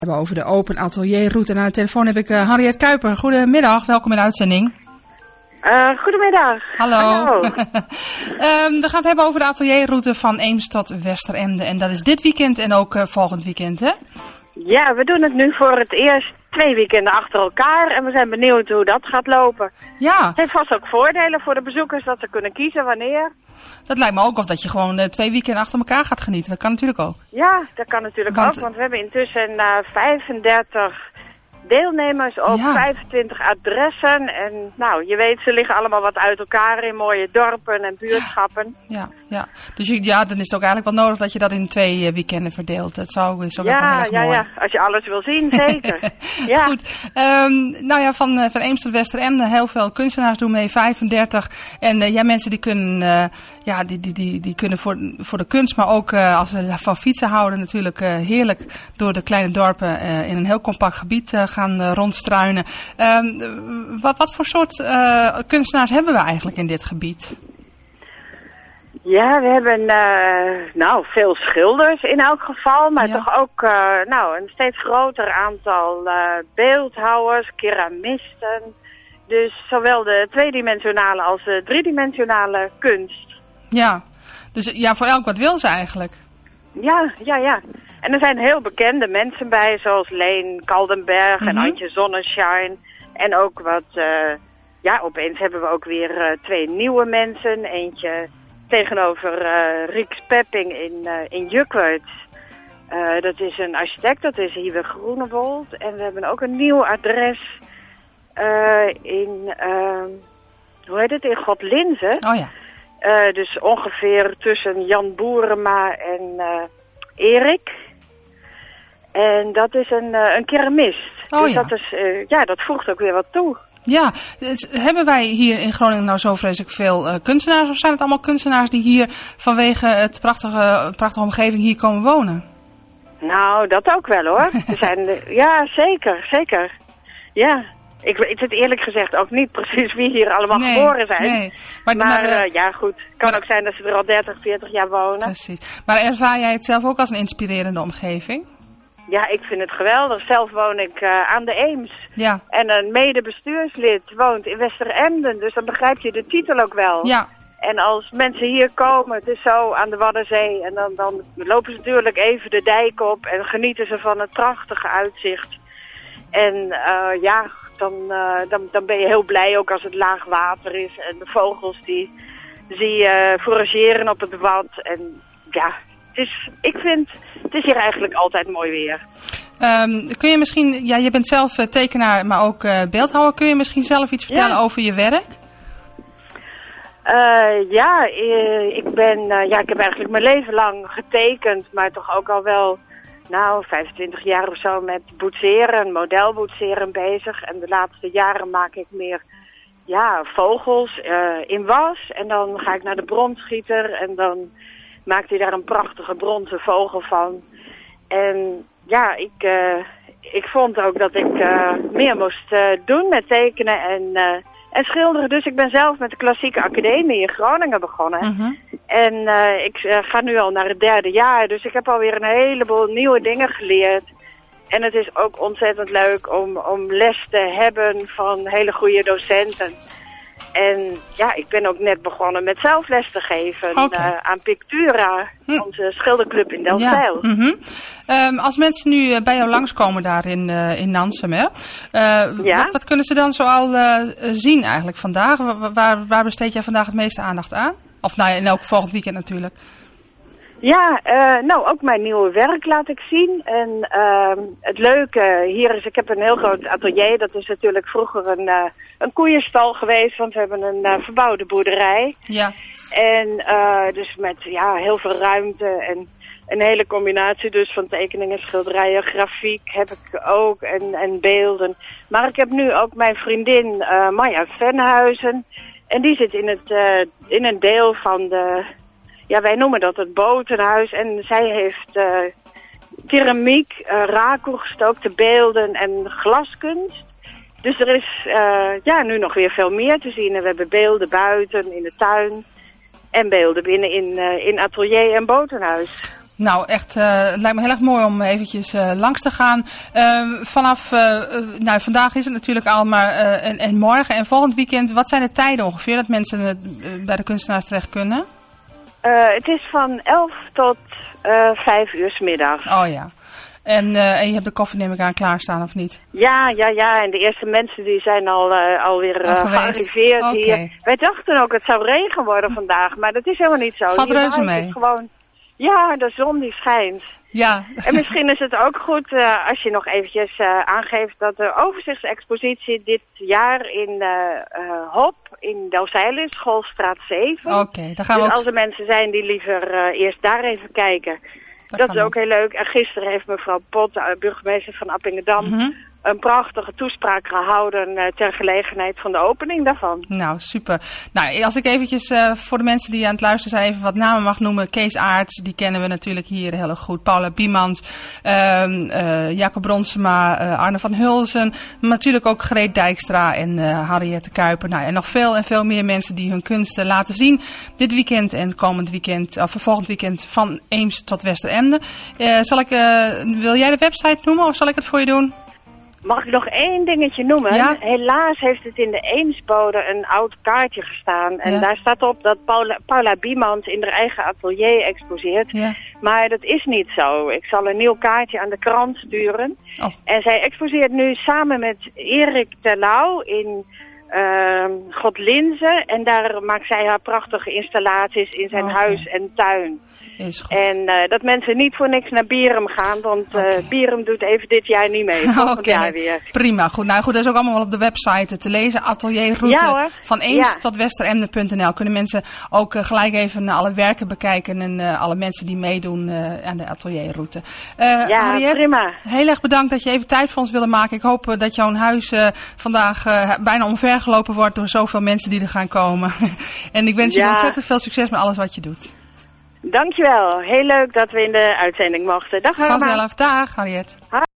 Over de open atelierroute. En aan de telefoon heb ik Henriette Kuiper. Goedemiddag, welkom in de uitzending. Goedemiddag. Hallo. We gaan het hebben over de atelierroute van Eems tot Westeremden. En dat is dit weekend en ook volgend weekend, hè? Ja, we doen het nu voor het eerst 2 weekenden achter elkaar. En we zijn benieuwd hoe dat gaat lopen. Ja. Het heeft vast ook voordelen voor de bezoekers dat ze kunnen kiezen wanneer. Dat lijkt me ook, of dat je gewoon 2 weekenden achter elkaar gaat genieten. Dat kan natuurlijk ook. Ja, dat kan natuurlijk ook, want we hebben intussen 35 deelnemers op 25 adressen. En nou, je weet, ze liggen allemaal wat uit elkaar in mooie dorpen en buurtschappen. Ja. Dus dan is het ook eigenlijk wel nodig dat je dat in 2 weekenden verdeelt. Dat is ook wel heel erg mooi. Ja, als je alles wil zien, zeker. Ja. Goed, van Eems tot Westeremden, heel veel kunstenaars doen mee, 35. En mensen die kunnen, die kunnen voor de kunst, maar ook als ze van fietsen houden natuurlijk heerlijk door de kleine dorpen in een heel compact gebied gaan rondstruinen. Wat voor soort kunstenaars hebben we eigenlijk in dit gebied? Ja, we hebben veel schilders in elk geval, maar toch ook een steeds groter aantal beeldhouwers, keramisten. Dus zowel de tweedimensionale als de driedimensionale kunst. Ja, dus voor elk wat wil ze eigenlijk. Ja. En er zijn heel bekende mensen bij, zoals Leen Kaldenberg en Antje Sonnenschein. En ook opeens hebben we ook weer 2 nieuwe mensen. Eentje tegenover Rieks Pepping in Jukwert. Dat is een architect, dat is Hiebe Groenewold. En we hebben ook een nieuw adres in Godlinze. Oh ja. Dus ongeveer tussen Jan Boerema en Erik. En dat is een keramist. Oh, dus dat is, dat voegt ook weer wat toe. Ja, hebben wij hier in Groningen nou zo vreselijk veel kunstenaars? Of zijn het allemaal kunstenaars die hier vanwege het prachtige omgeving hier komen wonen? Nou, dat ook wel hoor. Er zijn, zeker. Ja. Ik weet het eerlijk gezegd ook niet precies wie hier allemaal geboren zijn. Nee. Maar goed. Het kan ook zijn dat ze er al 30, 40 jaar wonen. Precies. Maar ervaar jij het zelf ook als een inspirerende omgeving? Ja, ik vind het geweldig. Zelf woon ik aan de Eems. Ja. En een medebestuurslid woont in Westeremden. Dus dan begrijp je de titel ook wel. Ja. En als mensen hier komen, het is zo aan de Waddenzee. En dan lopen ze natuurlijk even de dijk op en genieten ze van het prachtige uitzicht. En dan ben je heel blij ook als het laag water is. En de vogels die zie je forageren op het wad. En ja, ik vind het is hier eigenlijk altijd mooi weer. Kun je misschien, je bent zelf tekenaar, maar ook beeldhouwer. Kun je misschien zelf iets vertellen over je werk? Ik heb eigenlijk mijn leven lang getekend, maar toch ook al wel 25 jaar of zo met boetseren, modelboetseren bezig. En de laatste jaren maak ik meer vogels in was. En dan ga ik naar de bronsschieter en dan maakt hij daar een prachtige bronzen vogel van. En ik vond ook dat ik meer moest doen met tekenen en schilderen. Dus ik ben zelf met de Klassieke Academie in Groningen begonnen. En ik ga nu al naar het 3e jaar. Dus ik heb alweer een heleboel nieuwe dingen geleerd. En het is ook ontzettend leuk om les te hebben van hele goede docenten. En ik ben ook net begonnen met zelf les te geven aan Pictura, onze schilderclub in Delfzijl. Als mensen nu bij jou langskomen daar in Nansum, hè? Wat kunnen ze dan zoal zien eigenlijk vandaag? Waar besteed jij vandaag het meeste aandacht aan? Of in elk volgend weekend natuurlijk. Ook mijn nieuwe werk laat ik zien. En het leuke hier is, ik heb een heel groot atelier. Dat is natuurlijk vroeger een koeienstal geweest, want we hebben een verbouwde boerderij. Ja. En dus met heel veel ruimte en een hele combinatie dus van tekeningen, schilderijen, grafiek heb ik ook en beelden. Maar ik heb nu ook mijn vriendin Maya Venhuizen. En die zit in een deel van de... wij noemen dat het botenhuis. En zij heeft keramiek, rakelgestookte beelden en glaskunst. Dus er is nu nog weer veel meer te zien. En we hebben beelden buiten, in de tuin. En beelden binnen in atelier en botenhuis. Nou, echt, het lijkt me heel erg mooi om eventjes langs te gaan. Vanaf, vandaag is het natuurlijk al, maar en morgen en volgend weekend, wat zijn de tijden ongeveer dat mensen bij de kunstenaars terecht kunnen? Het is van 11 tot 5 uur 's middags. Oh ja. En je hebt de koffie, neem ik aan, klaarstaan of niet? Ja. En de eerste mensen die zijn alweer gearriveerd hier. Wij dachten ook het zou regen worden vandaag, maar dat is helemaal niet zo. Valt reuze mee. Ja, de zon die schijnt. Ja. En misschien is het ook goed als je nog eventjes aangeeft dat de overzichtsexpositie dit jaar in Hop in Delfzijl is, Schoolstraat 7. Oké, daar gaan we dus ook... als er mensen zijn die liever eerst daar even kijken. Dat is ook heel leuk. En gisteren heeft mevrouw Pot, burgemeester van Appingedam, een prachtige toespraak gehouden ter gelegenheid van de opening daarvan. Nou, super. Nou, als ik eventjes voor de mensen die aan het luisteren zijn even wat namen mag noemen. Kees Aarts, die kennen we natuurlijk hier heel erg goed. Paula Biemans, Jacob Bronsema, Arne van Hulsen. Maar natuurlijk ook Greet Dijkstra en Harriette Kuiper. Nou, en nog veel en veel meer mensen die hun kunst laten zien. Dit weekend en komend weekend, of volgend weekend van Eems tot Westeremden. Wil jij de website noemen of zal ik het voor je doen? Mag ik nog één dingetje noemen? Ja? Helaas heeft het in de Eemsbode een oud kaartje gestaan. En daar staat op dat Paula Biemans in haar eigen atelier exposeert. Ja. Maar dat is niet zo. Ik zal een nieuw kaartje aan de krant sturen. Oh. En zij exposeert nu samen met Erik Terlouw in Godlinze. En daar maakt zij haar prachtige installaties in zijn huis en tuin. En dat mensen niet voor niks naar Bierum gaan, want Bierum doet even dit jaar niet mee. Volgend jaar weer. Prima, goed. Nou goed, dat is ook allemaal wel op de website te lezen. Atelierroute van Eems tot Westeremden.nl. Kunnen mensen ook gelijk even alle werken bekijken en alle mensen die meedoen aan de atelierroute. Harriet, prima. Heel erg bedankt dat je even tijd voor ons wilde maken. Ik hoop dat jouw huis vandaag bijna omvergelopen wordt door zoveel mensen die er gaan komen. En ik wens je ontzettend veel succes met alles wat je doet. Dankjewel. Heel leuk dat we in de uitzending mochten. Dag Harma. Vanzelf. Dag Harriet.